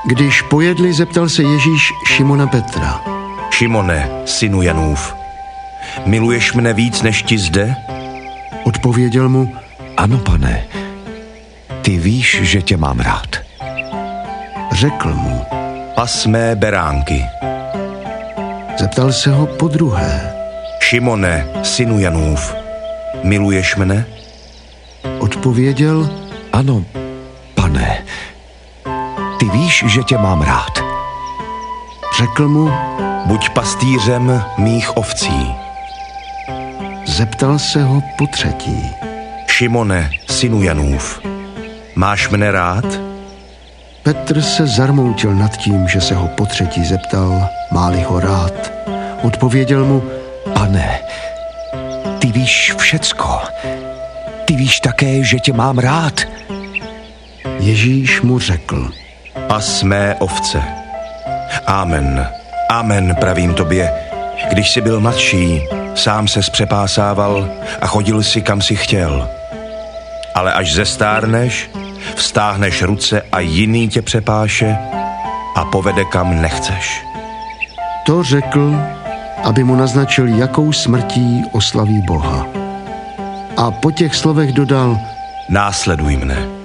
Když pojedli, zeptal se Ježíš Šimona Petra. Šimone, synu Janův, miluješ mne víc než ti zde? Odpověděl mu: Ano, Pane, ty víš, že tě mám rád. Řekl mu: Pas mé beránky. Zeptal se ho podruhé: Šimone, synu Janův, miluješ mne? Odpověděl: Ano, Pane, ty víš, že tě mám rád. Řekl mu: Buď pastýřem mých ovcí. Zeptal se ho potřetí: Šimone, synu Janův, máš mne rád? Petr se zarmoutil nad tím, že se ho potřetí zeptal, má-li ho rád. Odpověděl mu: Pane, ty víš všecko. Ty víš také, že tě mám rád. Ježíš mu řekl: Pas mé ovce. Amen, amen, pravím tobě, když jsi byl mladší, sám se zpřepásával a chodil si, kam si chtěl. Ale až zestárneš, vztáhneš ruce a jiný tě přepáše a povede, kam nechceš. To řekl, aby mu naznačil, jakou smrtí oslaví Boha. A po těch slovech dodal: Následuj mne.